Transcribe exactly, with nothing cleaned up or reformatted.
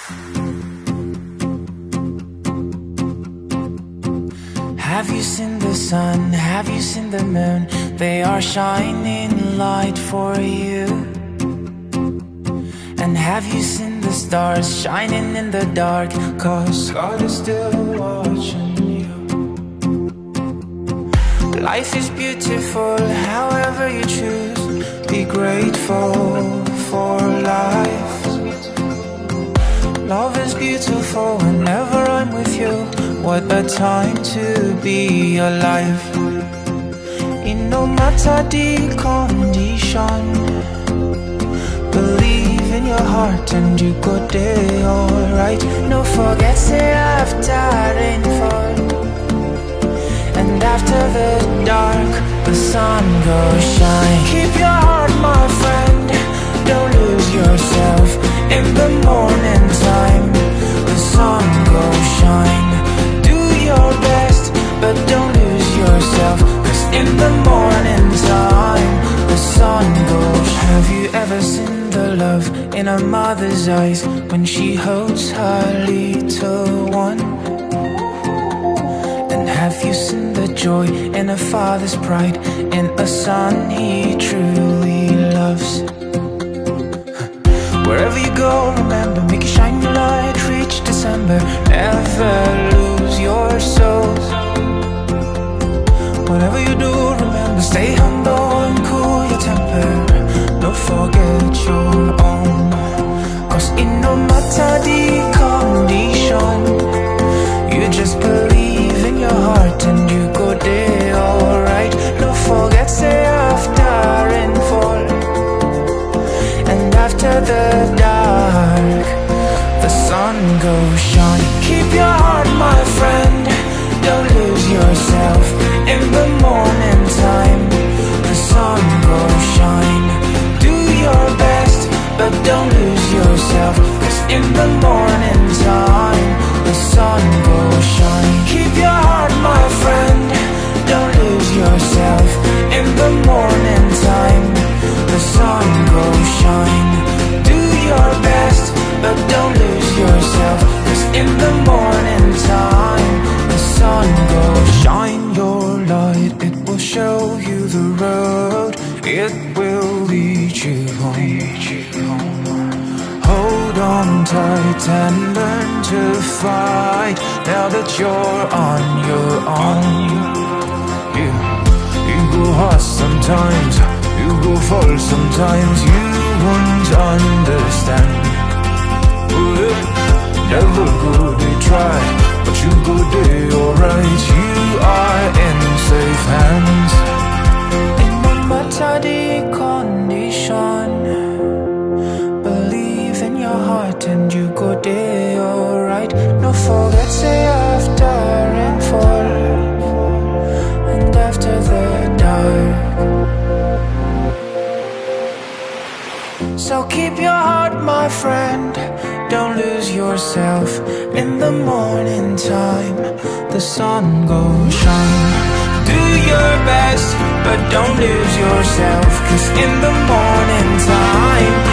Have you seen the sun? Have you seen the moon? They are shining light for you. And have you seen the stars shining in the dark? 'Cause God is still watching you. Life is beautiful, however you choose. Be grateful for life. Love is beautiful whenever I'm with you. What a time to be alive. In no matter the condition, believe in your heart and you go there alright. No forget say after rainfall, and after the dark, the sun goes shine. Keep your heart, my friend, don't lose yourself. In the morning time, the sun goes shine. Do your best, but don't lose yourself. 'Cause in the morning time, the sun goes. Have you ever seen the love in a mother's eyes when she holds her little one? And have you seen the joy in a father's pride in a son he truly loves? Wherever you go, remember, make it shine your light, reach December. Never lose your soul. Whatever you do, remember, stay humble and cool your temper. Don't forget your own. 'Cause in no matter the condition, you just believe in your heart and you go there alright. Don't forget, say after rainfall, and after the dark, the sun goes shine. Keep your heart, my friend, don't lose yourself. In the morning time, the sun goes shine. Do your best, but don't lose yourself. 'Cause in the morning time, the sun goes shine. Keep your heart, my friend, don't lose yourself. In the morning time, the sun goes shine. Do your best, but don't lose yourself. 'Cause in the morning time, the sun goes shine your light. It will show you the road. It will lead you home. Hold on tight and learn to fight. Now that you're on your own, you, you go hard sometimes, you go fall sometimes. You won't understand. Never go they try, but you go there alright. You are in safe hands. In no matter the condition, believe in your heart and you go there alright. No forget say after rainfall, and after the dark. So keep your heart, my friend, don't lose yourself. In the morning time, the sun goes shine. Do your best, but don't lose yourself. 'Cause in the morning time,